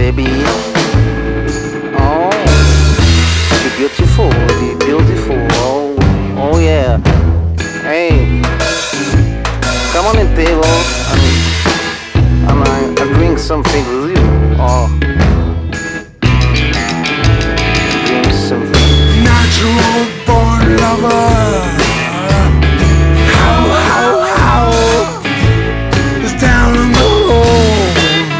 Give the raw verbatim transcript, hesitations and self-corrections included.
baby. Oh, you're beautiful, you're beautiful. Oh, oh yeah. Hey, come on the table and, and I, I drink something with you. Oh.